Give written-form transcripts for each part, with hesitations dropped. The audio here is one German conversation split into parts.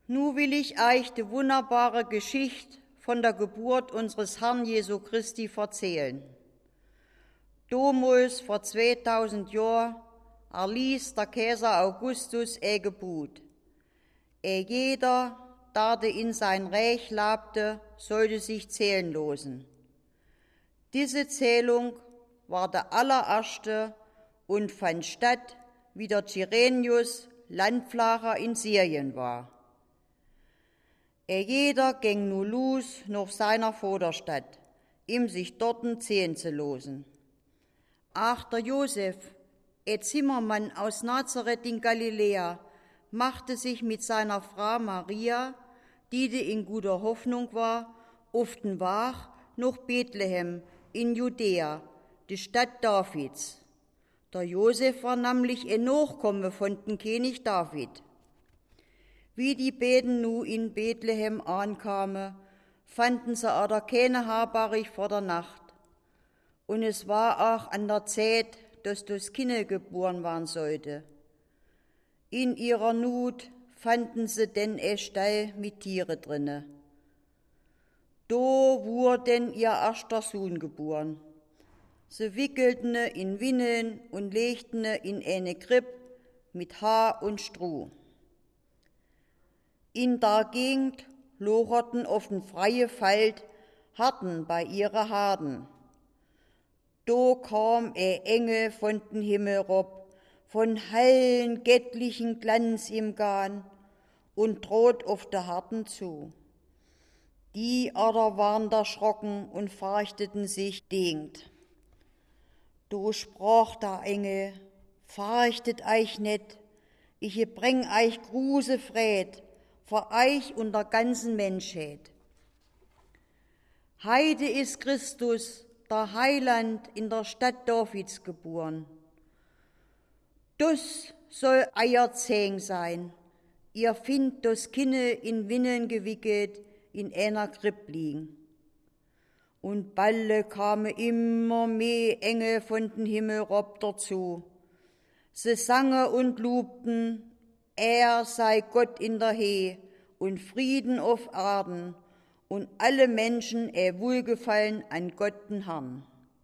Nu will ich euch die wunderbare Geschichte von der Geburt unseres Herrn Jesu Christi erzählen. Damals, vor 2000 Jahren, erließ der Kaiser Augustus ein Gebot. Jeder, der in sein Reich lebte, sollte sich zählen lassen. Diese Zählung war der allererste und fand statt, wie der Cyrenius Landpflager in Syrien war. Jeder ging nun los nach seiner Vaterstadt, sich dorten zählen zu lassen. Ach, der Josef, ein Zimmermann aus Nazareth in Galiläa, machte sich mit seiner Frau Maria, die in guter Hoffnung war, auf den Weg nach Bethlehem in Judäa, die Stadt Davids. Der Josef war nämlich ein Nachkomme von dem König David. Wie die beiden nu in Bethlehem ankamen, fanden sie aber keine Herberg vor der Nacht. Und es war auch an der Zeit, dass das Kind geboren werden sollte. In ihrer Not fanden sie denn ein Stall mit Tiere drinne. Da wurde denn ihr erster Sohn geboren. Sie wickelten in Windeln und legten in eine Krippe mit Haar und Stroh. In der Gegend locherten auf dem freien Feld Harten bei ihren Herden. Da kam ein Engel von den Himmel rob, von hellen, göttlichen Glanz im Gahn und droht auf der Harten zu. Die aber waren erschrocken und fürchteten sich dingend. Da sprach der Engel: Fürchtet euch nicht, ich bring euch große Fried vor euch und der ganzen Menschheit. Heide ist Christus, der Heiland, in der Stadt Davids geboren. Das soll euer Zehn sein. Ihr findet das Kind in Windeln gewickelt in einer Krippe liegen. Und balle kamen immer mehr Engel von den Himmel rob dazu. Sie sangen und lobten: Er sei Gott in der Höhe und Frieden auf Erden und alle Menschen Wohlgefallen an Gott den Herrn.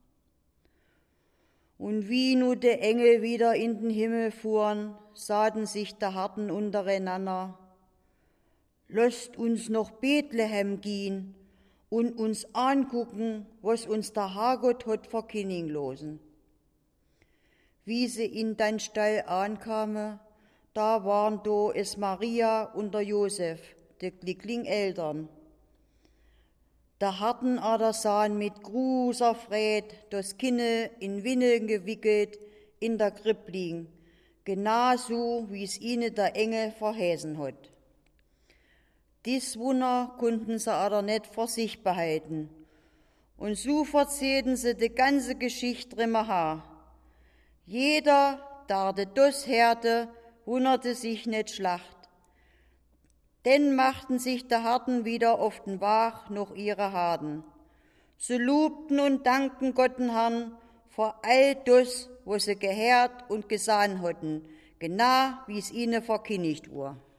Und wie nu die Engel wieder in den Himmel fuhren, sahen sich der Hirten untereinander: Lasst uns nach Bethlehem gehen und uns angucken, was uns der Herrgott hat verkündigen lassen. Wie sie in den Stall ankamen, da waren da es Maria und der Josef, die glücklichen Eltern. Der Hirten aber sahen mit großer Freude das Kind in Windeln gewickelt in der Krippe liegen, genauso wie es ihnen der Engel verheißen hat. Dies Wunder konnten sie aber nicht vor sich behalten, und so erzählten sie die ganze Geschichte immer her. Jeder, der das hörte, wunderte sich nicht schlacht. Denn machten sich der Hirten wieder auf den Weg nach ihre Herden. Sie lobten und dankten Gott den Herrn für all das, was sie gehört und gesehen hatten, genau wie es ihnen verkündigt war.